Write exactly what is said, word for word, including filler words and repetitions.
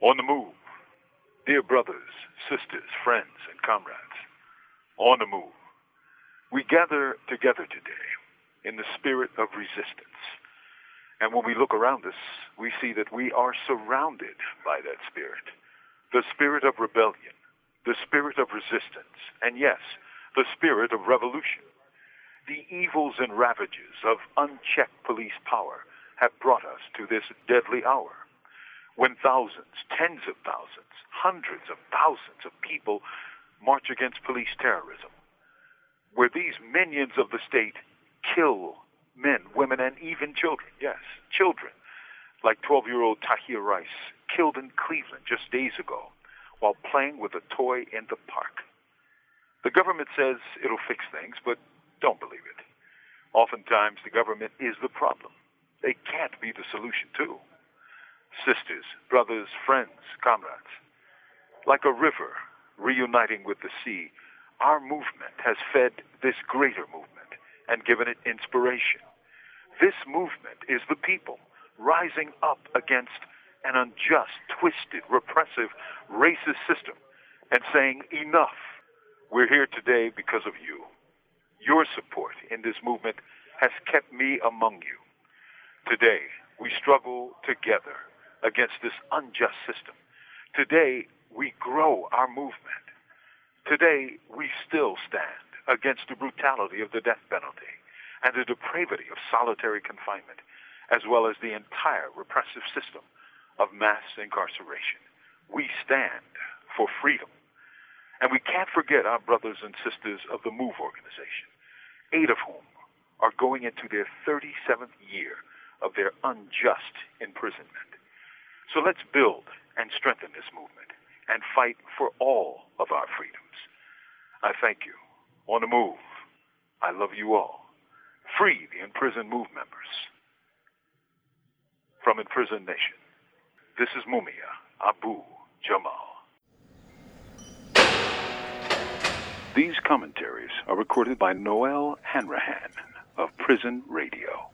On the move. Dear brothers, sisters, friends, and comrades, on the move. We gather together today in the spirit of resistance. And when we look around us, we see that we are surrounded by that spirit. The spirit of rebellion, the spirit of resistance, and yes, the spirit of revolution. The evils and ravages of unchecked police power have brought us to this deadly hour, when thousands, tens of thousands, hundreds of thousands of people march against police terrorism, where these minions of the state kill men, women, and even children. Yes, children, like twelve-year-old Tahir Rice, killed in Cleveland just days ago while playing with a toy in the park. The government says it'll fix things, but don't believe it. Oftentimes, the government is the problem. They can't be the solution, too. Sisters, brothers, friends, comrades. Like a river reuniting with the sea, our movement has fed this greater movement and given it inspiration. This movement is the people rising up against an unjust, twisted, repressive, racist system and saying, enough. We're here today because of you. Your support in this movement has kept me among you. Today, we struggle together against this unjust system. Today, we grow our movement. Today, we still stand against the brutality of the death penalty and the depravity of solitary confinement, as well as the entire repressive system of mass incarceration. We stand for freedom. And we can't forget our brothers and sisters of the MOVE organization, eight of whom are going into their thirty-seventh year of their unjust imprisonment. So let's build and strengthen this movement and fight for all of our freedoms. I thank you. On the move. I love you all. Free the imprisoned MOVE members. From Imprisoned Nation, this is Mumia Abu Jamal. These commentaries are recorded by Noel Hanrahan of Prison Radio.